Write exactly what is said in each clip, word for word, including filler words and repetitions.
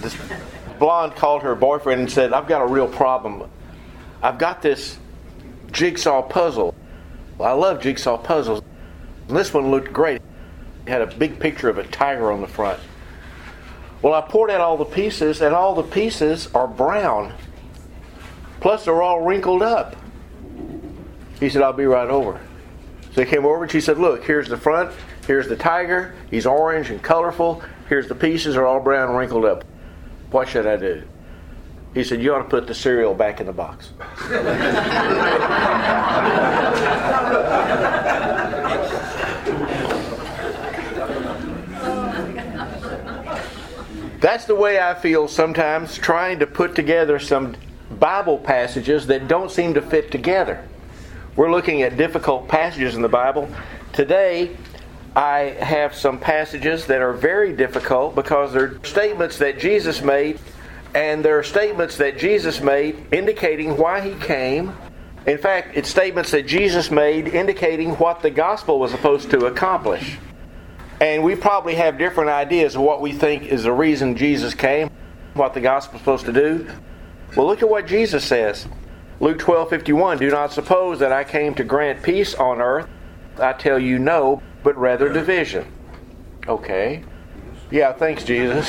This blonde called her boyfriend and said, I've got a real problem. I've got this jigsaw puzzle. I love jigsaw puzzles. And this one looked great. It had a big picture of a tiger on the front. Well, I poured out all the pieces, and all the pieces are brown. Plus, they're all wrinkled up. He said, I'll be right over. So he came over and she said, look, here's the front, here's the tiger. He's orange and colorful. Here's the pieces, are all brown and wrinkled up. What should I do? He said, you ought to put the cereal back in the box. That's the way I feel sometimes trying to put together some Bible passages that don't seem to fit together. We're looking at difficult passages in the Bible. Today, I have some passages that are very difficult because they're statements that Jesus made, and they're statements that Jesus made indicating why He came. In fact, it's statements that Jesus made indicating what the gospel was supposed to accomplish. And we probably have different ideas of what we think is the reason Jesus came, what the gospel is supposed to do. Well, look at what Jesus says. Luke twelve fifty-one, do not suppose that I came to grant peace on earth. I tell you no, but rather division. Okay. Yeah, thanks, Jesus.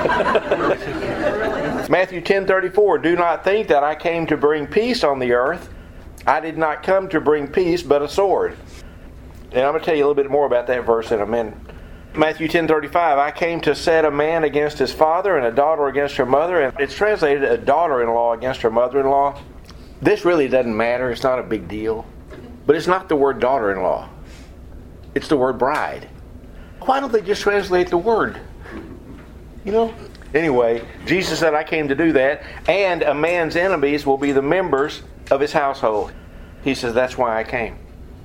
Matthew ten thirty-four, do not think that I came to bring peace on the earth. I did not come to bring peace, but a sword. And I'm going to tell you a little bit more about that verse in a minute. Matthew ten thirty-five, I came to set a man against his father and a daughter against her mother. And it's translated a daughter-in-law against her mother-in-law. This really doesn't matter. It's not a big deal. But it's not the word daughter-in-law. It's the word bride. Why don't they just translate the word? You know? Anyway, Jesus said, I came to do that. And a man's enemies will be the members of his household. He says, that's why I came.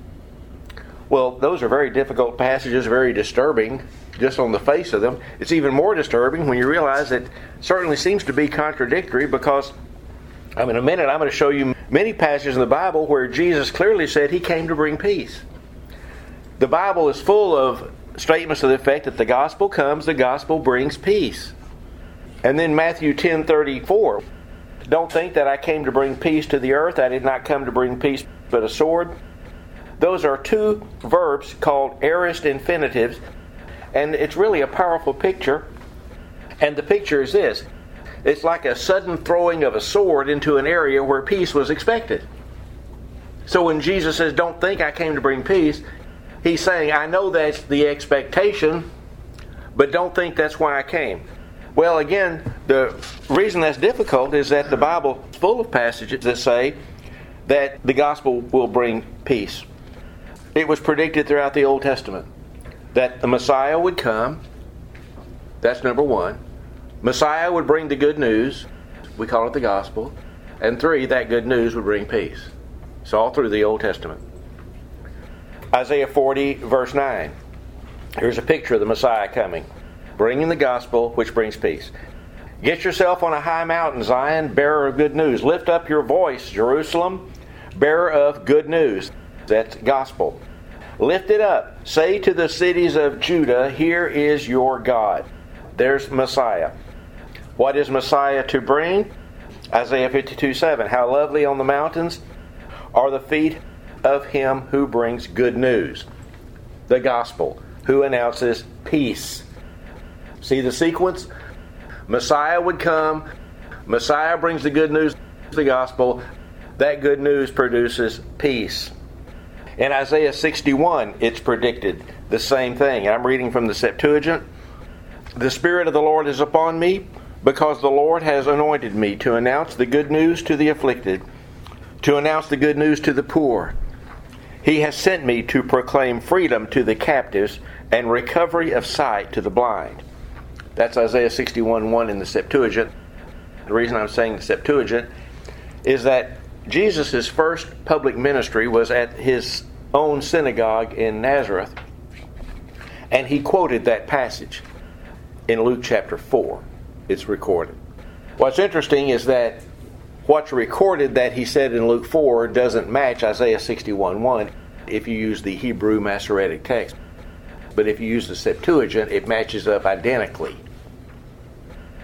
Well, those are very difficult passages, very disturbing, just on the face of them. It's even more disturbing when you realize it certainly seems to be contradictory because, I mean, in a minute I'm going to show you many passages in the Bible where Jesus clearly said He came to bring peace. The Bible is full of statements to the effect that the gospel comes, the gospel brings peace. And then Matthew ten thirty-four, don't think that I came to bring peace to the earth. I did not come to bring peace but a sword. Those are two verbs called aorist infinitives, and it's really a powerful picture. And the picture is this. It's like a sudden throwing of a sword into an area where peace was expected. So when Jesus says, don't think I came to bring peace, He's saying, I know that's the expectation, but don't think that's why I came. Well, again, the reason that's difficult is that the Bible is full of passages that say that the gospel will bring peace. It was predicted throughout the Old Testament that the Messiah would come. That's number one. Messiah would bring the good news. We call it the gospel. And three, that good news would bring peace. It's all through the Old Testament. Isaiah forty, verse nine. Here's a picture of the Messiah coming, bringing the gospel, which brings peace. Get yourself on a high mountain, Zion, bearer of good news. Lift up your voice, Jerusalem, bearer of good news. That's gospel. Lift it up. Say to the cities of Judah, here is your God. There's Messiah. What is Messiah to bring? Isaiah fifty-two seven. How lovely on the mountains are the feet of Him who brings good news. The gospel. Who announces peace. See the sequence? Messiah would come. Messiah brings the good news, the gospel. That good news produces peace. In Isaiah sixty-one, it's predicted the same thing. I'm reading from the Septuagint. The Spirit of the Lord is upon me, because the Lord has anointed me to announce the good news to the afflicted, to announce the good news to the poor. He has sent me to proclaim freedom to the captives and recovery of sight to the blind. That's Isaiah sixty-one one in the Septuagint. The reason I'm saying the Septuagint is that Jesus' first public ministry was at His own synagogue in Nazareth, and He quoted that passage in Luke chapter four. It's recorded. What's interesting is that what's recorded that He said in Luke four doesn't match Isaiah sixty-one one if you use the Hebrew Masoretic text. But if you use the Septuagint, it matches up identically.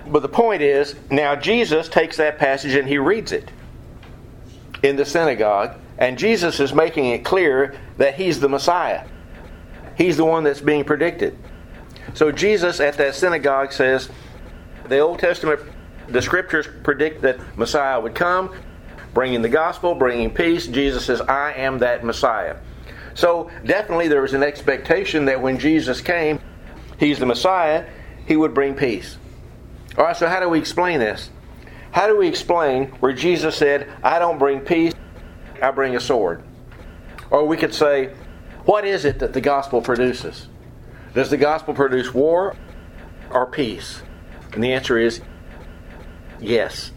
But the point is, now Jesus takes that passage and he reads it in the synagogue, and Jesus is making it clear that he's the Messiah. He's the one that's being predicted. So Jesus at that synagogue says, the Old Testament, the Scriptures predict that Messiah would come, bringing the gospel, bringing peace. Jesus says, I am that Messiah. So definitely there was an expectation that when Jesus came, he's the Messiah, he would bring peace. All right, so how do we explain this? How do we explain where Jesus said, I don't bring peace, I bring a sword? Or we could say, what is it that the gospel produces? Does the gospel produce war or peace? And the answer is yes.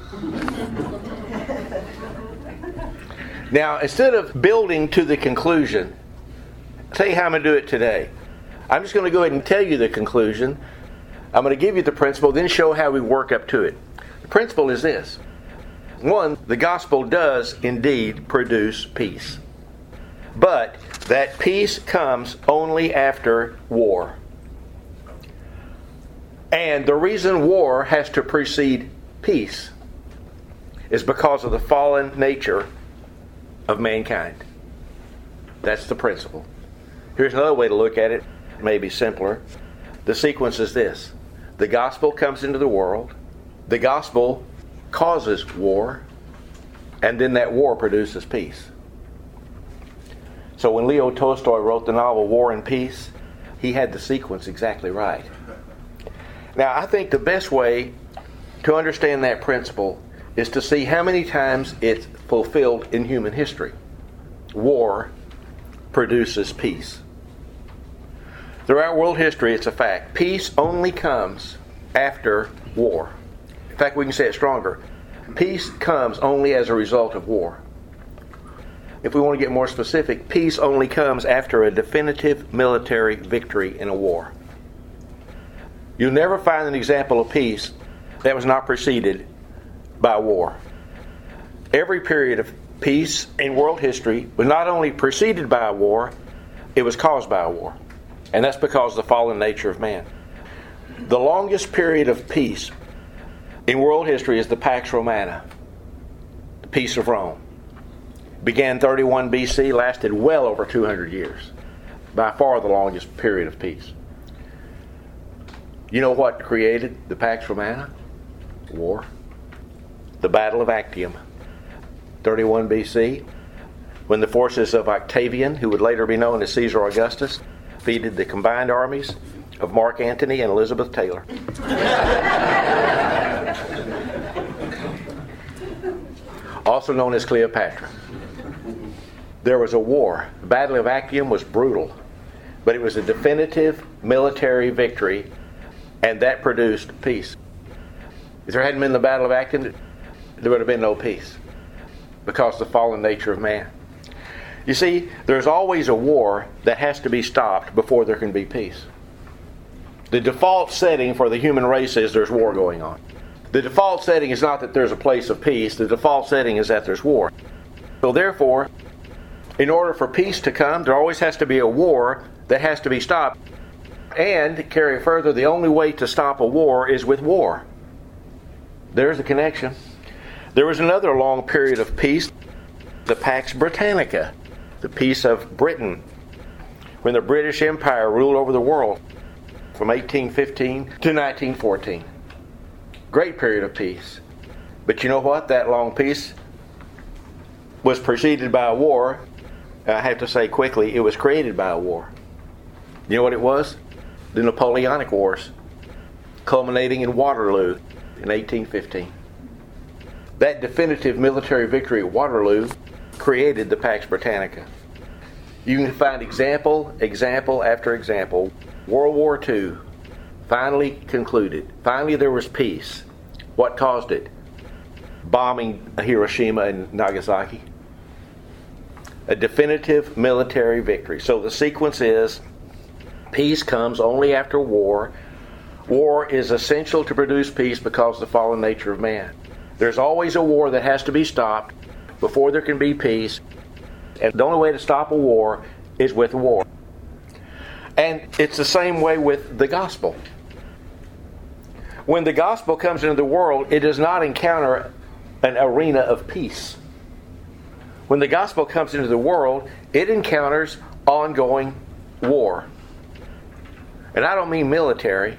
Now, instead of building to the conclusion, I'll tell you how I'm going to do it today. I'm just going to go ahead and tell you the conclusion. I'm going to give you the principle, then show how we work up to it. The principle is this. One, the gospel does indeed produce peace. But that peace comes only after war. And the reason war has to precede peace is because of the fallen nature of mankind. That's the principle. Here's another way to look at it, maybe simpler. The sequence is this. The gospel comes into the world. The gospel causes war. And then that war produces peace. So when Leo Tolstoy wrote the novel War and Peace, he had the sequence exactly right. Now, I think the best way to understand that principle is to see how many times it's fulfilled in human history. War produces peace. Throughout world history, it's a fact. Peace only comes after war. In fact, we can say it stronger. Peace comes only as a result of war. If we want to get more specific, peace only comes after a definitive military victory in a war. You'll never find an example of peace that was not preceded by war. Every period of peace in world history was not only preceded by a war, it was caused by a war. And that's because of the fallen nature of man. The longest period of peace in world history is the Pax Romana, the Peace of Rome. Began thirty-one B C, lasted well over two hundred years. By far the longest period of peace. You know what created the Pax Romana? War. The Battle of Actium, thirty-one B C, when the forces of Octavian, who would later be known as Caesar Augustus, defeated the combined armies of Mark Antony and Elizabeth Taylor. Also known as Cleopatra. There was a war. The Battle of Actium was brutal, but it was a definitive military victory, and that produced peace. If there hadn't been the Battle of Actium, there would have been no peace because of the fallen nature of man. You see, there's always a war that has to be stopped before there can be peace. The default setting for the human race is there's war going on. The default setting is not that there's a place of peace. The default setting is that there's war. So therefore, in order for peace to come, there always has to be a war that has to be stopped. And to carry it further, the only way to stop a war is with war. There's the connection. There was another long period of peace, the Pax Britannica, the peace of Britain, when the British Empire ruled over the world from eighteen fifteen to nineteen fourteen. Great period of peace. But you know what? That long peace was preceded by a war. I have to say quickly, it was created by a war. You know what it was? The Napoleonic Wars, culminating in Waterloo in eighteen fifteen. That definitive military victory at Waterloo created the Pax Britannica. You can find example, example after example. World War Two finally concluded. Finally there was peace. What caused it? Bombing Hiroshima and Nagasaki. A definitive military victory. So the sequence is, peace comes only after war. War is essential to produce peace because of the fallen nature of man. There's always a war that has to be stopped before there can be peace. And the only way to stop a war is with war. And it's the same way with the gospel. When the gospel comes into the world, it does not encounter an arena of peace. When the gospel comes into the world, it encounters ongoing war. And I don't mean military.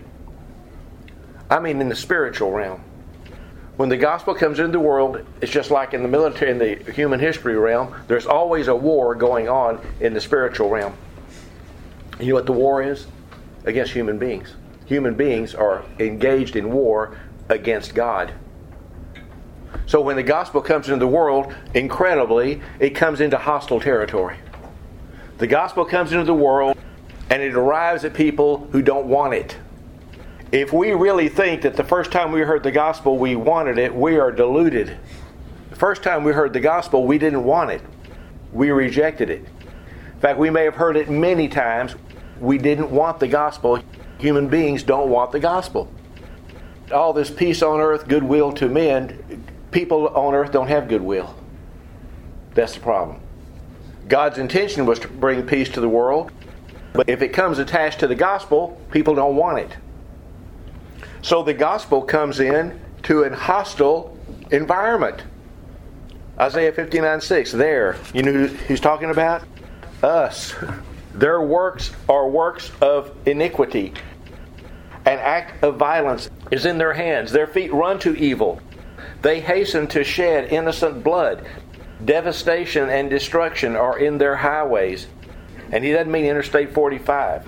I mean in the spiritual realm. When the gospel comes into the world, it's just like in the military, in the human history realm, there's always a war going on in the spiritual realm. You know what the war is? Against human beings. Human beings are engaged in war against God. So when the gospel comes into the world, incredibly, it comes into hostile territory. The gospel comes into the world, and it arrives at people who don't want it. If we really think that the first time we heard the gospel we wanted it, we are deluded. The first time we heard the gospel, we didn't want it. We rejected it. In fact, we may have heard it many times. We didn't want the gospel. Human beings don't want the gospel. All this peace on earth, goodwill to men, people on earth don't have goodwill. That's the problem. God's intention was to bring peace to the world, but if it comes attached to the gospel, people don't want it. So the gospel comes in to a hostile environment. Isaiah fifty-nine six, there. You know who he's talking about? Us. Their works are works of iniquity. An act of violence is in their hands. Their feet run to evil. They hasten to shed innocent blood. Devastation and destruction are in their highways. And he doesn't mean Interstate forty-five.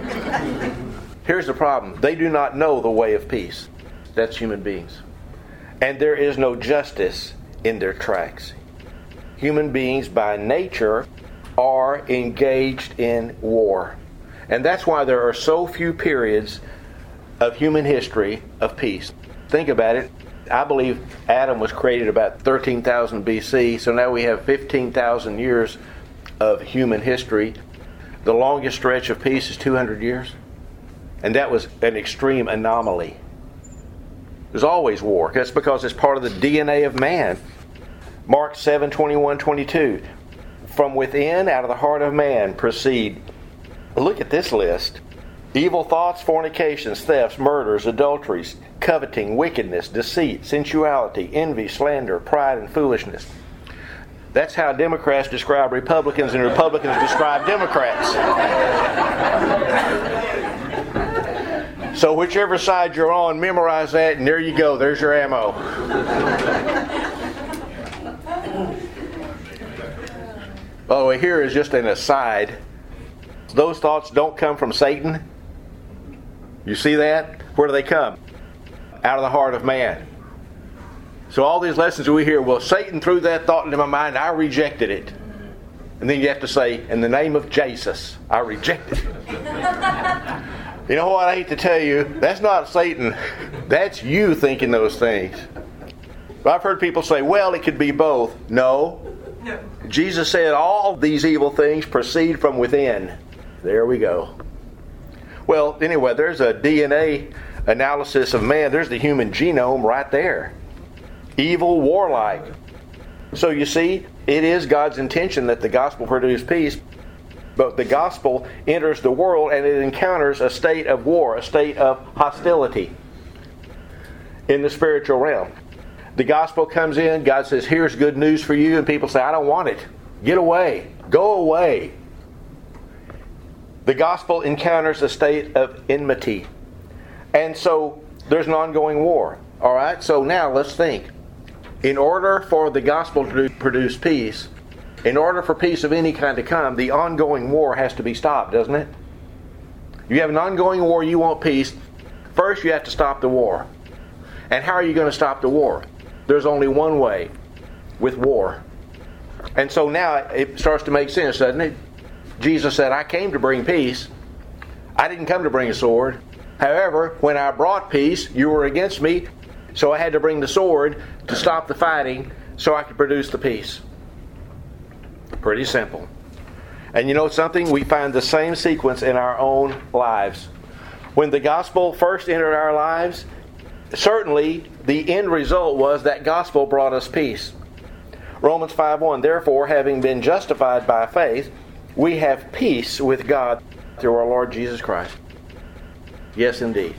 Here's the problem. They do not know the way of peace. That's human beings. And there is no justice in their tracks. Human beings by nature are engaged in war. And that's why there are so few periods of human history of peace. Think about it. I believe Adam was created about thirteen thousand B C, so now we have fifteen thousand years of human history. The longest stretch of peace is two hundred years. And that was an extreme anomaly. There's always war. That's because it's part of the D N A of man. Mark seven twenty-one twenty-two. From within, out of the heart of man, proceed. Look at this list. Evil thoughts, fornications, thefts, murders, adulteries, coveting, wickedness, deceit, sensuality, envy, slander, pride, and foolishness. That's how Democrats describe Republicans and Republicans describe Democrats. So whichever side you're on, memorize that, and there you go. There's your ammo. By the way, here is just an aside. Those thoughts don't come from Satan. You see that? Where do they come? Out of the heart of man. So all these lessons we hear, well, Satan threw that thought into my mind, I rejected it. And then you have to say, in the name of Jesus, I reject it. You know what, I hate to tell you, that's not Satan. That's you thinking those things. But I've heard people say, well, it could be both. No. No. Jesus said all these evil things proceed from within. There we go. Well, anyway, there's a D N A analysis of man. There's the human genome right there. Evil, warlike. So you see, it is God's intention that the gospel produce peace. But the gospel enters the world and it encounters a state of war, a state of hostility in the spiritual realm. The gospel comes in, God says, here's good news for you, and people say, I don't want it. Get away. Go away. The gospel encounters a state of enmity. And so there's an ongoing war. All right, so now let's think. In order for the gospel to produce peace, in order for peace of any kind to come, the ongoing war has to be stopped, doesn't it? You have an ongoing war, you want peace. First, you have to stop the war. And how are you going to stop the war? There's only one way, with war. And so now it starts to make sense, doesn't it? Jesus said, I came to bring peace. I didn't come to bring a sword. However, when I brought peace, you were against me, so I had to bring the sword to stop the fighting so I could produce the peace. Pretty simple. And you know something? We find the same sequence in our own lives. When the gospel first entered our lives, certainly the end result was that gospel brought us peace. Romans five one, therefore, having been justified by faith, we have peace with God through our Lord Jesus Christ. Yes, indeed.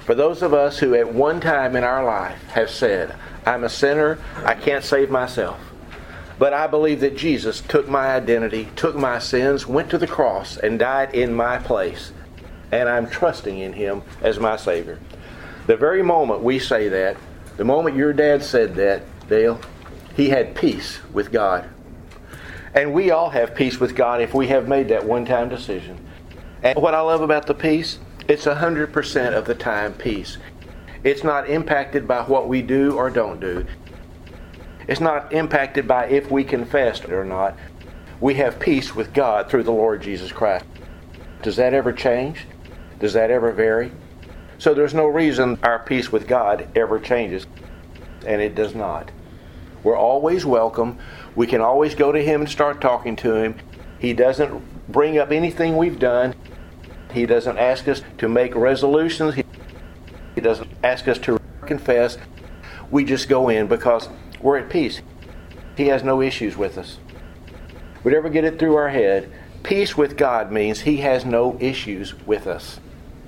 For those of us who at one time in our life have said, I'm a sinner, I can't save myself. But I believe that Jesus took my identity, took my sins, went to the cross, and died in my place. And I'm trusting in Him as my Savior. The very moment we say that, the moment your dad said that, Dale, he had peace with God. And we all have peace with God if we have made that one-time decision. And what I love about the peace, it's one hundred percent of the time peace. It's not impacted by what we do or don't do. It's not impacted by if we confess or not. We have peace with God through the Lord Jesus Christ. Does that ever change? Does that ever vary? So there's no reason our peace with God ever changes. And it does not. We're always welcome. We can always go to Him and start talking to Him. He doesn't bring up anything we've done. He doesn't ask us to make resolutions. He doesn't ask us to confess. We just go in because we're at peace. He has no issues with us. We never get it through our head. Peace with God means He has no issues with us.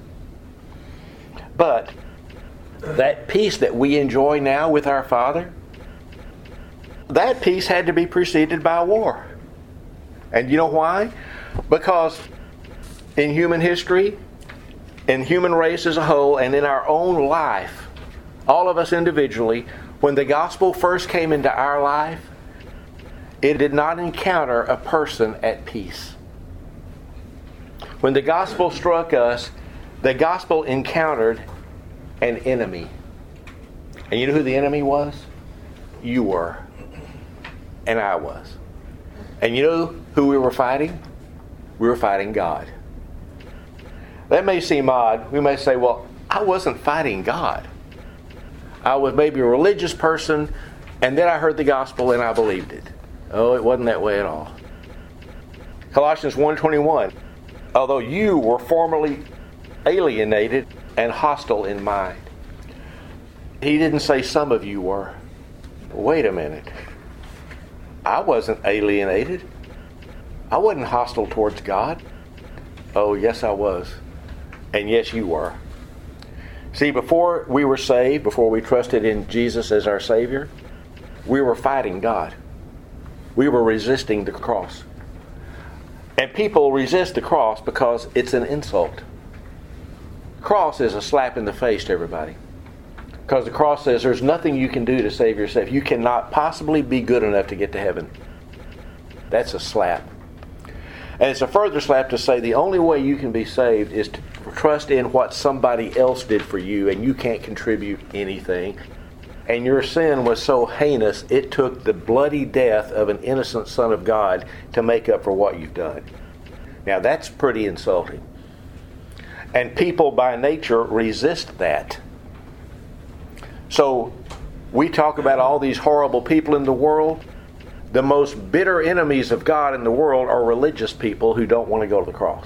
But that peace that we enjoy now with our Father, that peace had to be preceded by war. And you know why? Because in human history, in human race as a whole, and in our own life, all of us individually, when the gospel first came into our life, it did not encounter a person at peace. When the gospel struck us, the gospel encountered an enemy. And you know who the enemy was? You were. And I was. And you know who we were fighting? We were fighting God. That may seem odd. We may say, well, I wasn't fighting God. I was maybe a religious person, and then I heard the gospel and I believed it. Oh, it wasn't that way at all. Colossians one twenty-one, although you were formerly alienated and hostile in mind. He didn't say some of you were. Wait a minute. I wasn't alienated. I wasn't hostile towards God. Oh, yes, I was. And yes, you were. See, before we were saved, before we trusted in Jesus as our Savior, we were fighting God. We were resisting the cross. And people resist the cross because it's an insult. The cross is a slap in the face to everybody. Because the cross says there's nothing you can do to save yourself. You cannot possibly be good enough to get to heaven. That's a slap. And it's a further slap to say the only way you can be saved is to trust in what somebody else did for you, and you can't contribute anything. And your sin was so heinous, it took the bloody death of an innocent son of God to make up for what you've done. Now that's pretty insulting. And people by nature resist that. So we talk about all these horrible people in the world. The most bitter enemies of God in the world are religious people who don't want to go to the cross.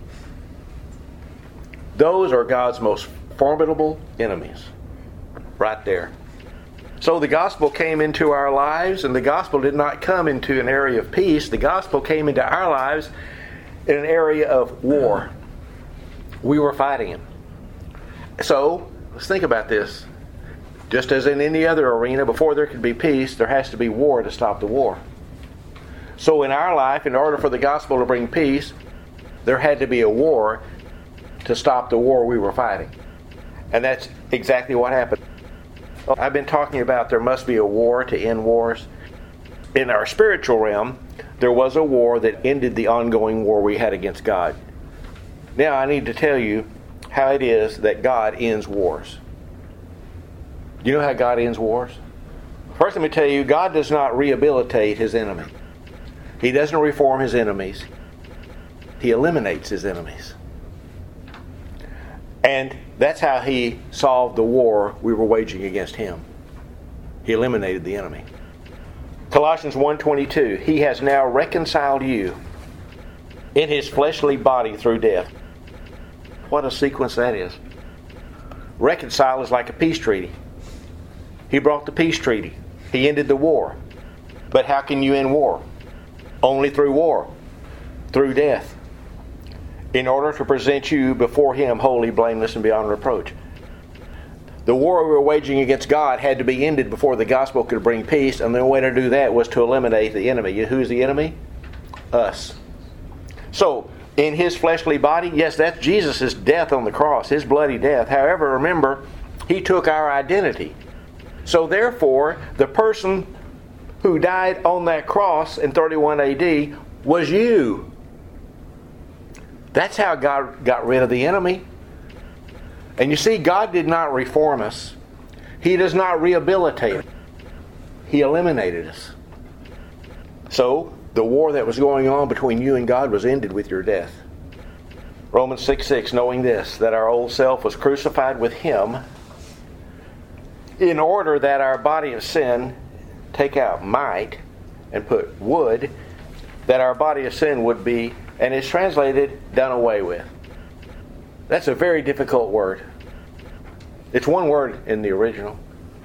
Those are God's most formidable enemies. Right there. So the gospel came into our lives, and the gospel did not come into an area of peace. The gospel came into our lives in an area of war. We were fighting Him. So, let's think about this. Just as in any other arena, before there can be peace, there has to be war to stop the war. So in our life, in order for the gospel to bring peace, there had to be a war to stop the war we were fighting. And that's exactly what happened. I've been talking about there must be a war to end wars. In our spiritual realm, there was a war that ended the ongoing war we had against God. Now I need to tell you how it is that God ends wars. You know how God ends wars? First, let me tell you, God does not rehabilitate His enemy. He doesn't reform His enemies. He eliminates His enemies. And that's how He solved the war we were waging against Him. He eliminated the enemy. Colossians one twenty-two, He has now reconciled you in His fleshly body through death. What a sequence that is. Reconcile is like a peace treaty. He brought the peace treaty. He ended the war. But how can you end war? Only through war. Through death. In order to present you before Him holy, blameless, and beyond reproach. The war we were waging against God had to be ended before the gospel could bring peace, and the way to do that was to eliminate the enemy. Who's the enemy? Us. So, in His fleshly body, yes, that's Jesus' death on the cross, His bloody death. However, remember, He took our identity. So therefore, the person who died on that cross in thirty-one A D was you. That's how God got rid of the enemy. And you see, God did not reform us. He does not rehabilitate. He eliminated us. So, the war that was going on between you and God was ended with your death. Romans six six, knowing this, that our old self was crucified with Him, in order that our body of sin, take out might and put would, that our body of sin would be, and it's translated, done away with. That's a very difficult word. It's one word in the original.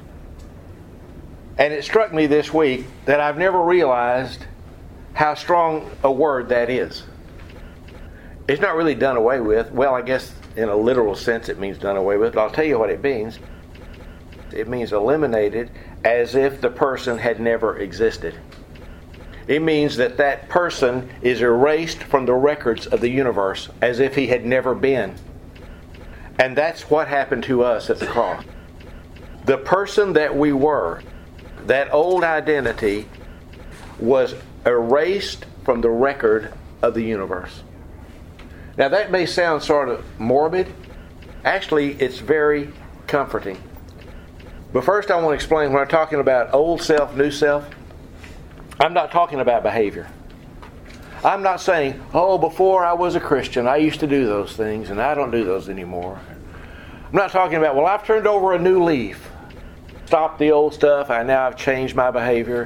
And it struck me this week that I've never realized how strong a word that is. It's not really done away with. Well, I guess in a literal sense it means done away with, but I'll tell you what it means. It means eliminated, as if the person had never existed. It means that that person is erased from the records of the universe, as if he had never been. And that's what happened to us at the cross. The person that we were, that old identity, was erased from the record of the universe. Now that may sound sort of morbid. Actually, it's very comforting. But first I want to explain, when I'm talking about old self, new self, I'm not talking about behavior. I'm not saying, oh, before I was a Christian, I used to do those things, and I don't do those anymore. I'm not talking about, well, I've turned over a new leaf. Stopped the old stuff, I now have changed my behavior.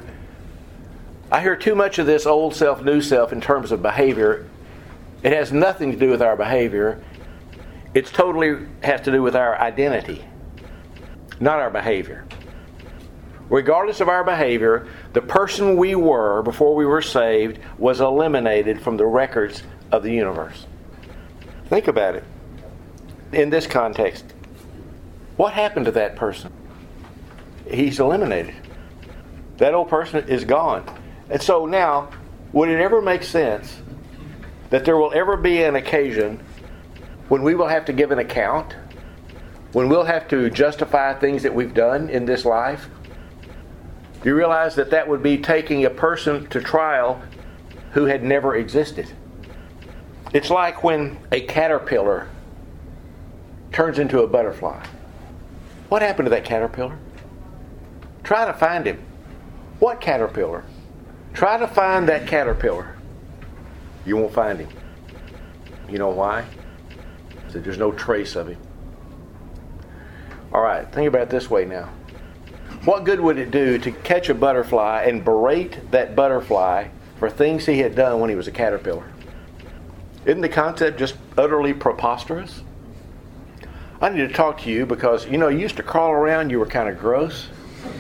I hear too much of this old self, new self in terms of behavior. It has nothing to do with our behavior. It totally has to do with our identity, not our behavior. Regardless of our behavior, the person we were before we were saved was eliminated from the records of the universe. Think about it. In this context, what happened to that person? He's eliminated. That old person is gone. And so now, would it ever make sense that there will ever be an occasion when we will have to give an account? When we'll have to justify things that we've done in this life? Do you realize that that would be taking a person to trial who had never existed? It's like when a caterpillar turns into a butterfly. What happened to that caterpillar? Try to find him. What caterpillar? Try to find that caterpillar. You won't find him. You know why? So there's no trace of him. All right, think about it this way now. What good would it do to catch a butterfly and berate that butterfly for things he had done when he was a caterpillar? Isn't the concept just utterly preposterous? I need to talk to you because, you know, you used to crawl around, you were kind of gross.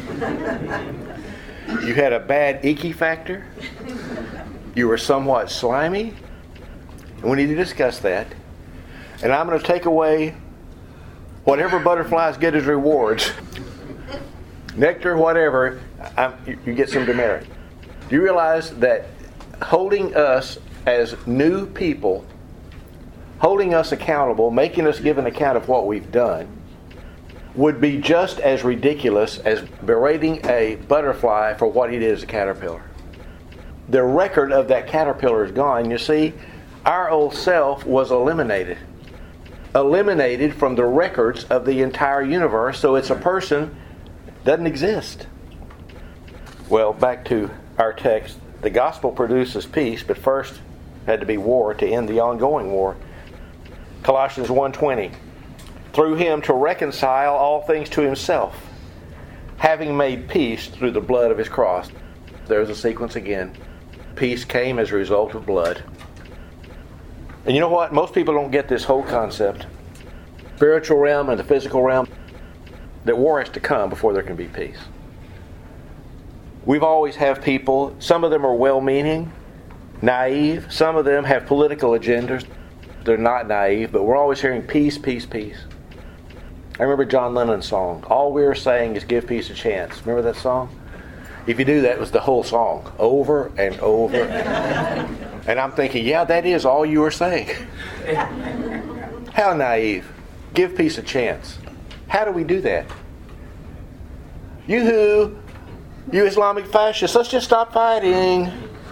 You had a bad icky factor. You were somewhat slimy. And we need to discuss that. And I'm going to take away whatever butterflies get as rewards. Nectar, whatever, I'm, you, you get some demerit. Do you realize that holding us as new people, holding us accountable, making us give an account of what we've done, would be just as ridiculous as berating a butterfly for what he did as a caterpillar? The record of that caterpillar is gone. You see, our old self was eliminated. Eliminated from the records of the entire universe, so it's a person doesn't exist. Well, back to our text. The gospel produces peace, but first had to be war to end the ongoing war. Colossians one twenty. Through him to reconcile all things to himself, having made peace through the blood of his cross. There's a sequence again. Peace came as a result of blood. And you know what? Most people don't get this whole concept. Spiritual realm and the physical realm. That war has to come before there can be peace. We've always have people, some of them are well-meaning, naive. Some of them have political agendas. They're not naive, but we're always hearing peace, peace, peace. I remember John Lennon's song, "All we're saying is give peace a chance." Remember that song? If you do that, it was the whole song, over and over. And I'm thinking, yeah, that is all you were saying. How naive. Give peace a chance. How do we do that? Yoo-hoo, you Islamic fascists, let's just stop fighting.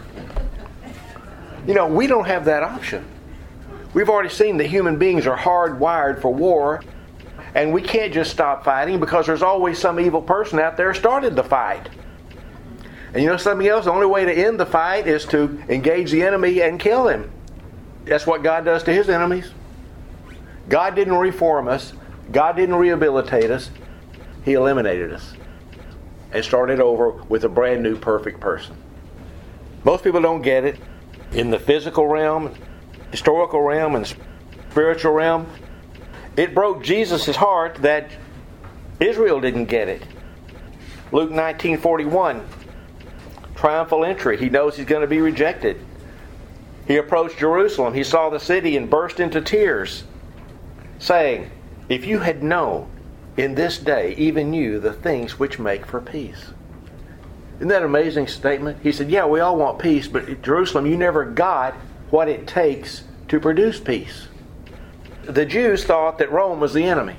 You know, we don't have that option. We've already seen that human beings are hardwired for war, and we can't just stop fighting because there's always some evil person out there started the fight. And you know something else? The only way to end the fight is to engage the enemy and kill him. That's what God does to His enemies. God didn't reform us. God didn't rehabilitate us. He eliminated us and started over with a brand new perfect person. Most people don't get it. In the physical realm, historical realm, and spiritual realm, it broke Jesus' heart that Israel didn't get it. Luke nineteen forty-one, triumphal entry. He knows he's going to be rejected. He approached Jerusalem. He saw the city and burst into tears, saying, "If you had known in this day, even you, the things which make for peace." Isn't that an amazing statement? He said, yeah, we all want peace, but at Jerusalem, you never got what it takes to produce peace. The Jews thought that Rome was the enemy,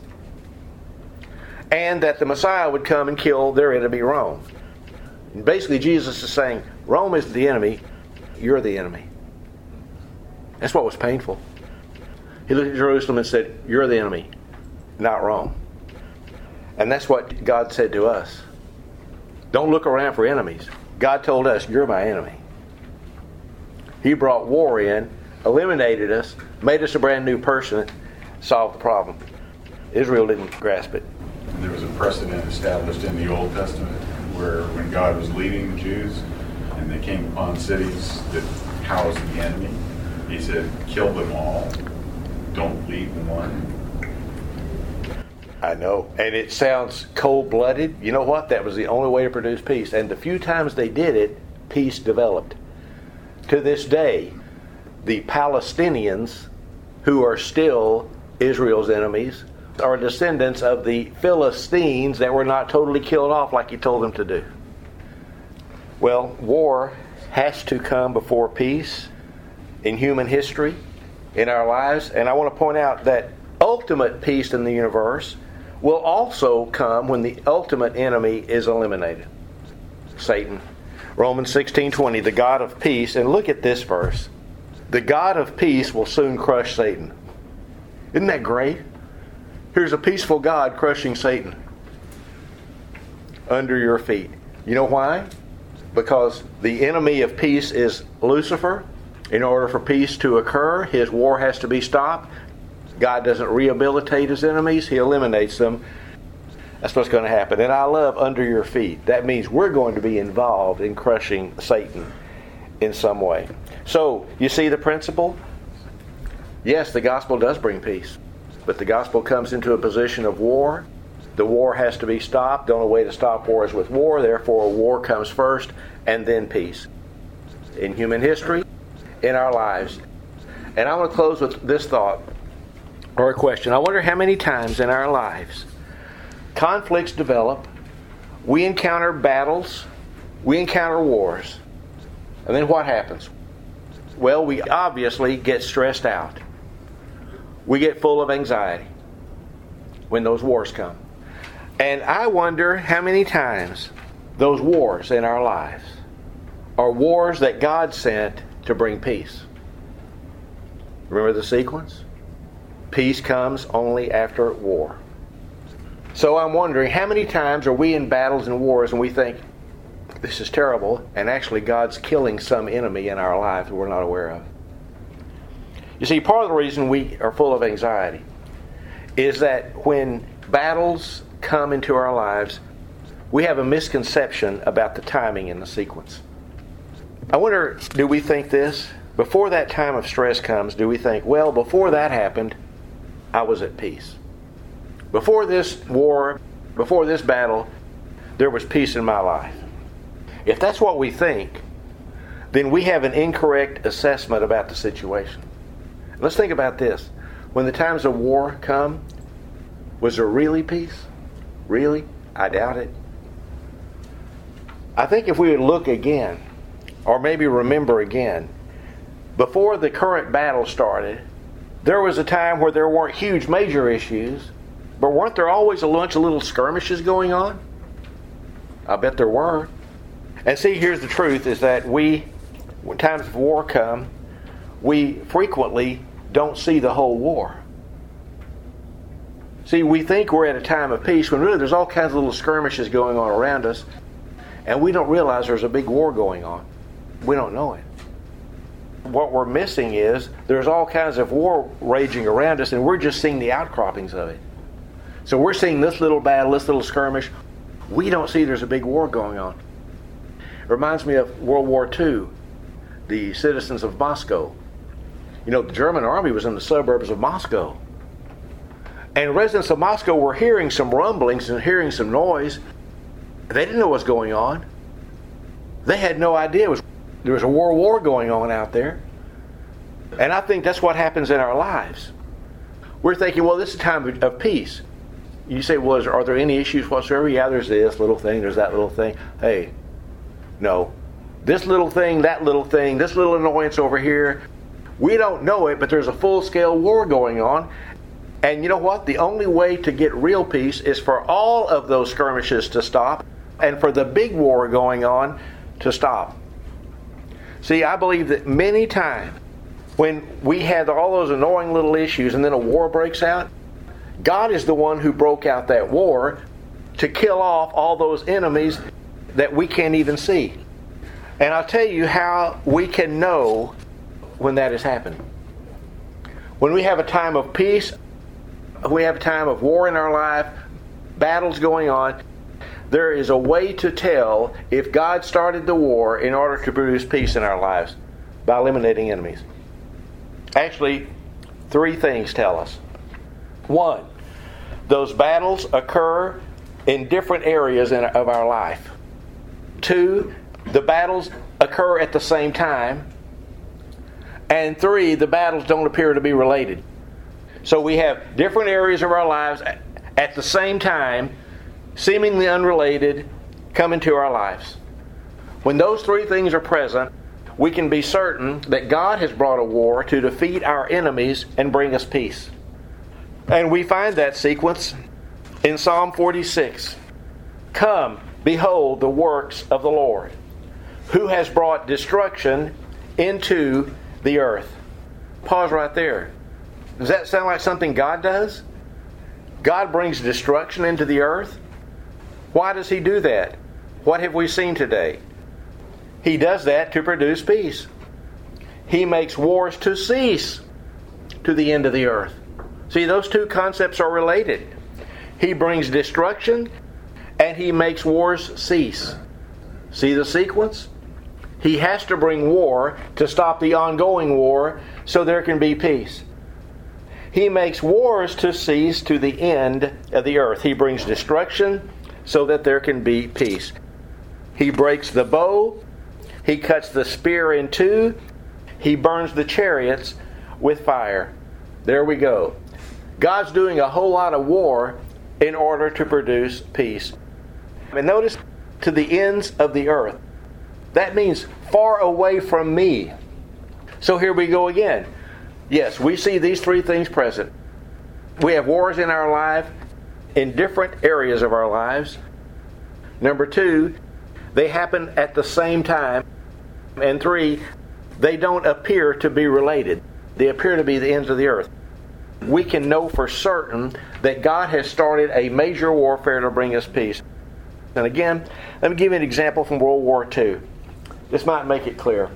and that the Messiah would come and kill their enemy, Rome. And basically, Jesus is saying, Rome is the enemy, you're the enemy. That's what was painful. He looked at Jerusalem and said, you're the enemy, not Rome. And that's what God said to us. Don't look around for enemies. God told us, you're my enemy. He brought war in, eliminated us, made us a brand new person, solved the problem. Israel didn't grasp it. There was a precedent established in the Old Testament where when God was leading the Jews and they came upon cities that housed the enemy, He said, kill them all. Don't leave one. I know. And it sounds cold-blooded. You know what? That was the only way to produce peace. And the few times they did it, peace developed. To this day, the Palestinians, who are still Israel's enemies, are descendants of the Philistines that were not totally killed off like He told them to do. Well, war has to come before peace in human history, in our lives. And I want to point out that ultimate peace in the universe will also come when the ultimate enemy is eliminated, Satan. Romans sixteen twenty, the God of peace, and look at this verse. The God of peace will soon crush Satan. Isn't that great? Here's a peaceful God crushing Satan under your feet. You know why? Because the enemy of peace is Lucifer. In order for peace to occur, his war has to be stopped. God doesn't rehabilitate His enemies. He eliminates them. That's what's going to happen. And I love under your feet. That means we're going to be involved in crushing Satan in some way. So, you see the principle? Yes, the gospel does bring peace. But the gospel comes into a position of war. The war has to be stopped. The only way to stop war is with war. Therefore, war comes first and then peace. In human history, in our lives. And I want to close with this thought. Or a question. I wonder how many times in our lives conflicts develop, we encounter battles, we encounter wars, and then what happens? Well, we obviously get stressed out. We get full of anxiety when those wars come. And I wonder how many times those wars in our lives are wars that God sent to bring peace. Remember the sequence? Peace comes only after war. So I'm wondering, how many times are we in battles and wars and we think, this is terrible, and actually God's killing some enemy in our lives we're not aware of? You see, part of the reason we are full of anxiety is that when battles come into our lives, we have a misconception about the timing and the sequence. I wonder, do we think this? Before that time of stress comes, do we think, well, before that happened, I was at peace. Before this war, before this battle, there was peace in my life. If that's what we think, then we have an incorrect assessment about the situation. Let's think about this. When the times of war come, Was there really peace? Really? I doubt it. I think if we would look again, or maybe remember again, before the current battle started, there was a time where there weren't huge major issues, but weren't there always a bunch of little skirmishes going on? I bet there were. And see, here's the truth, is that we, when times of war come, we frequently don't see the whole war. See, we think we're at a time of peace when really there's all kinds of little skirmishes going on around us, and we don't realize there's a big war going on. We don't know it. What we're missing is there's all kinds of war raging around us, and we're just seeing the outcroppings of it. So we're seeing this little battle, this little skirmish. We don't see there's a big war going on. It reminds me of World War Two, the citizens of Moscow. You know, the German army was in the suburbs of Moscow. And residents of Moscow were hearing some rumblings and hearing some noise. They didn't know what was going on. They had no idea it was, there was a world war going on out there. And I think that's what happens in our lives. We're thinking, well, this is a time of, of peace. You say, well, is, are there any issues whatsoever? Yeah, there's this little thing, there's that little thing. Hey, no. This little thing, that little thing, this little annoyance over here, we don't know it, but there's a full-scale war going on. And you know what? The only way to get real peace is for all of those skirmishes to stop and for the big war going on to stop. See, I believe that many times when we had all those annoying little issues and then a war breaks out, God is the one who broke out that war to kill off all those enemies that we can't even see. And I'll tell you how we can know when that has happened. When we have a time of peace, we have a time of war in our life, battles going on, there is a way to tell if God started the war in order to produce peace in our lives by eliminating enemies. Actually, three things tell us. One, those battles occur in different areas in, of our life. Two, the battles occur at the same time. And three, the battles don't appear to be related. So we have different areas of our lives at the same time, seemingly unrelated, come into our lives. When those three things are present, we can be certain that God has brought a war to defeat our enemies and bring us peace. And we find that sequence in Psalm forty-six. Come, behold the works of the Lord, who has brought destruction into the earth. Pause right there. Does that sound like something God does? God brings destruction into the earth? Why does He do that? What have we seen today? He does that to produce peace. He makes wars to cease to the end of the earth. See, those two concepts are related. He brings destruction and He makes wars cease. See the sequence? He has to bring war to stop the ongoing war so there can be peace. He makes wars to cease to the end of the earth. He brings destruction so that there can be peace. He breaks the bow. He cuts the spear in two. He burns the chariots with fire. There we go. God's doing a whole lot of war in order to produce peace. And notice, to the ends of the earth. That means far away from me. So here we go again. Yes, we see these three things present. We have wars in our life, in different areas of our lives. Number two, they happen at the same time. And three, they don't appear to be related. They appear to be the ends of the earth. We can know for certain that God has started a major warfare to bring us peace. And again, let me give you an example from World War Two. This might make it clear.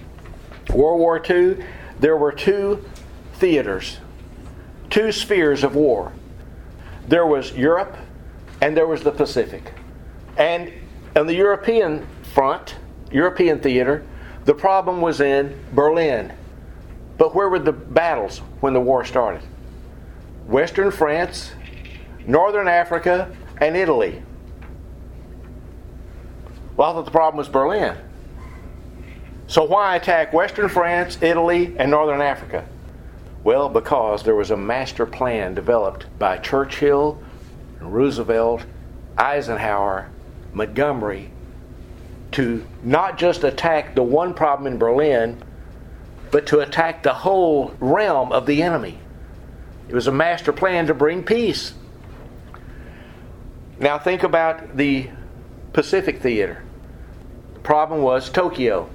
World War Two, there were two theaters, two spheres of war. There was Europe and there was the Pacific. And on the European front, European theater, the problem was in Berlin. But where were the battles when the war started? Western France, Northern Africa, and Italy. Well, I thought the problem was Berlin. So why attack Western France, Italy, and Northern Africa? Well, because there was a master plan developed by Churchill, Roosevelt, Eisenhower, Montgomery, to not just attack the one problem in Berlin, but to attack the whole realm of the enemy. It was a master plan to bring peace. Now think about the Pacific Theater. The problem was Tokyo.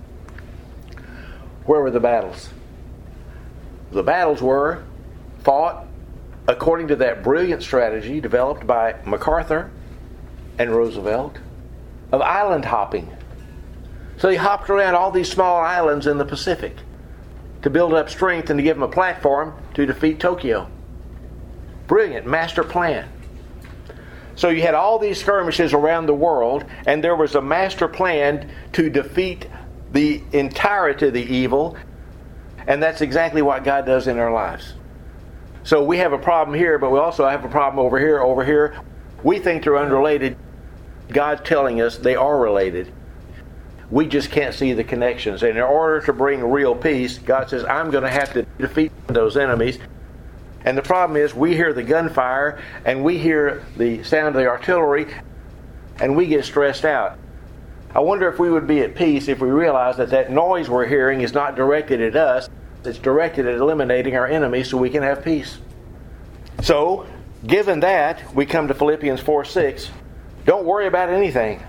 Where were the battles? The battles were fought according to that brilliant strategy developed by MacArthur and Roosevelt of island hopping. So they hopped around all these small islands in the Pacific to build up strength and to give them a platform to defeat Tokyo. Brilliant master plan. So you had all these skirmishes around the world, and there was a master plan to defeat the entirety of the evil, and that's exactly what God does in our lives. So we have a problem here, but we also have a problem over here, over here. We think they're unrelated. God's telling us they are related. We just can't see the connections. And in order to bring real peace, God says, I'm going to have to defeat those enemies. And the problem is, we hear the gunfire, and we hear the sound of the artillery, and we get stressed out. I wonder if we would be at peace if we realize that that noise we're hearing is not directed at us. It's directed at eliminating our enemies so we can have peace. So, given that, we come to Philippians four six. Don't worry about anything,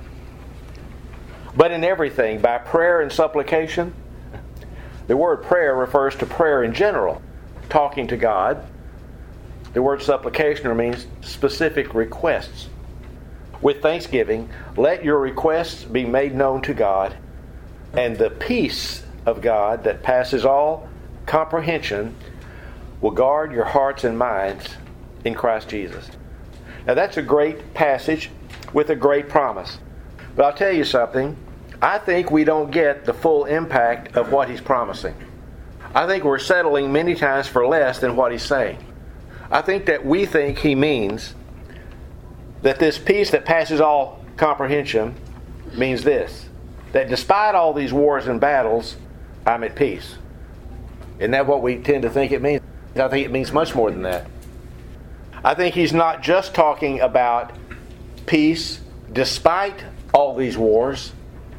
but in everything, by prayer and supplication. The word prayer refers to prayer in general, talking to God. The word supplication means specific requests. With thanksgiving, let your requests be made known to God, and the peace of God that passes all comprehension will guard your hearts and minds in Christ Jesus. Now that's a great passage with a great promise. But I'll tell you something. I think we don't get the full impact of what He's promising. I think we're settling many times for less than what He's saying. I think that we think He means that this peace that passes all comprehension means this, that despite all these wars and battles, I'm at peace. Isn't that what we tend to think it means? I think it means much more than that. I think He's not just talking about peace despite all these wars.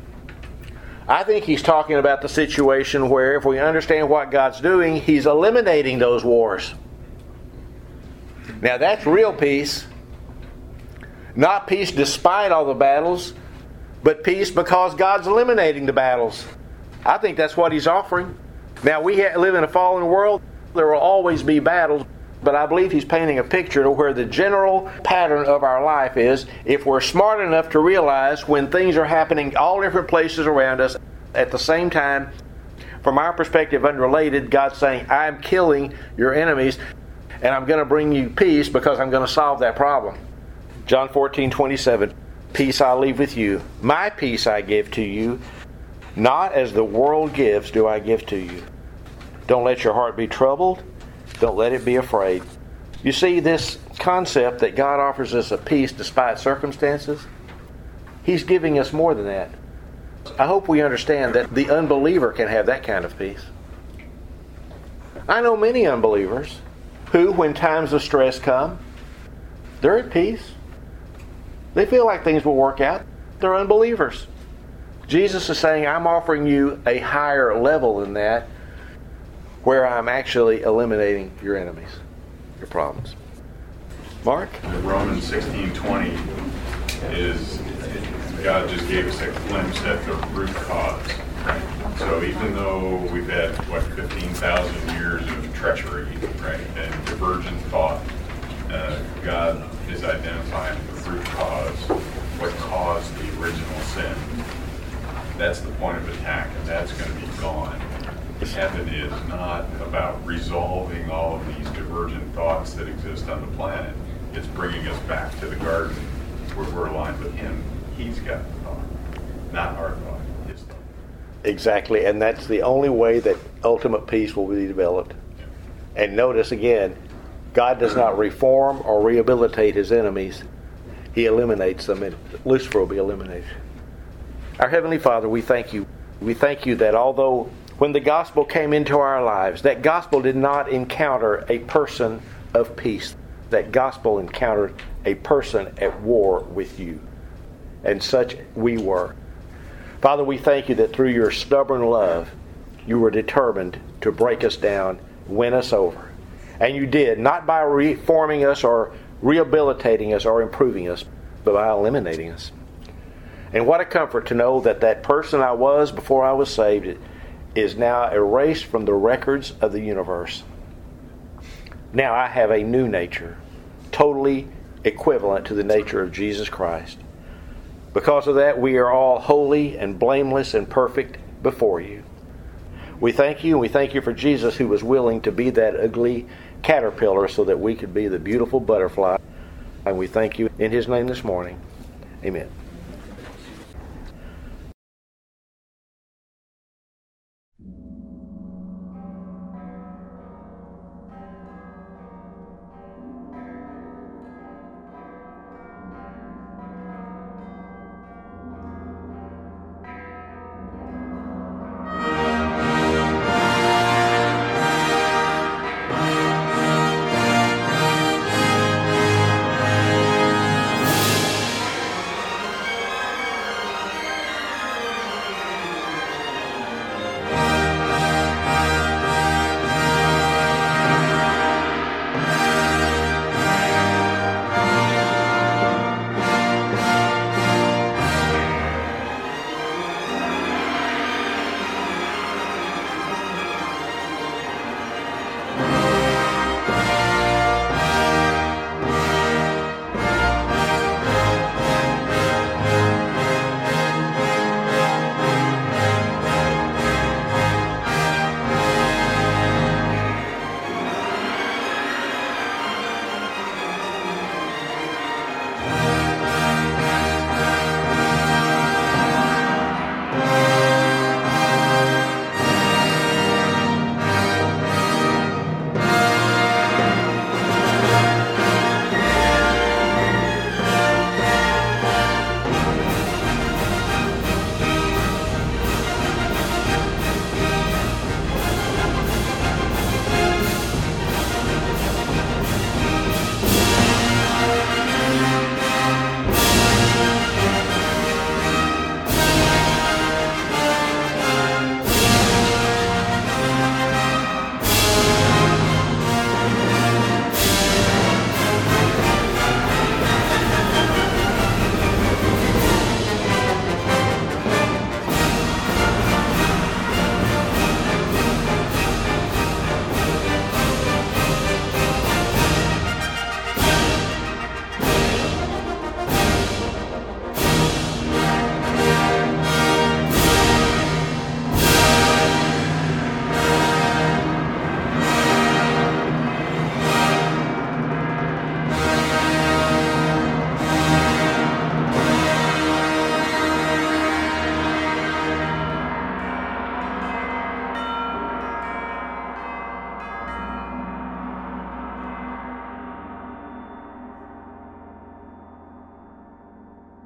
I think He's talking about the situation where if we understand what God's doing, He's eliminating those wars. Now that's real peace. Not peace despite all the battles, but peace because God's eliminating the battles. I think that's what He's offering. Now we live in a fallen world. There will always be battles, but I believe He's painting a picture to where the general pattern of our life is, if we're smart enough to realize when things are happening all different places around us at the same time, from our perspective unrelated, God's saying, I'm killing your enemies, and I'm going to bring you peace because I'm going to solve that problem. John fourteen twenty-seven, peace I leave with you. My peace I give to you. Not as the world gives do I give to you. Don't let your heart be troubled. Don't let it be afraid. You see, this concept that God offers us a peace despite circumstances, He's giving us more than that. I hope we understand that the unbeliever can have that kind of peace. I know many unbelievers who, when times of stress come, they're at peace. They feel like things will work out. They're unbelievers. Jesus is saying, I'm offering you a higher level than that, where I'm actually eliminating your enemies, your problems. Mark? Romans sixteen twenty is, God just gave us a glimpse at the root cause. Right? So even though we've had, what, fifteen thousand years of treachery, right, and divergent thought, uh, God is identifying the root cause, what caused the original sin. That's the point of attack, and that's going to be gone. Heaven is not about resolving all of these divergent thoughts that exist on the planet. It's bringing us back to the garden where we're aligned with Him. He's got the thought, not our thought, His thought. Exactly, and that's the only way that ultimate peace will be developed. And notice again, God does not reform or rehabilitate His enemies. He eliminates them, and Lucifer will be eliminated. Our Heavenly Father, we thank You. We thank You that although when the gospel came into our lives, that gospel did not encounter a person of peace. That gospel encountered a person at war with you. And such we were. Father, we thank you that through your stubborn love, you were determined to break us down, win us over. And you did, not by reforming us or rehabilitating us or improving us, but by eliminating us. And what a comfort to know that that person I was before I was saved is now erased from the records of the universe. Now I have a new nature, totally equivalent to the nature of Jesus Christ. Because of that, we are all holy and blameless and perfect before you. We thank you, and we thank you for Jesus, who was willing to be that ugly caterpillar so that we could be the beautiful butterfly. And we thank you in his name this morning. Amen.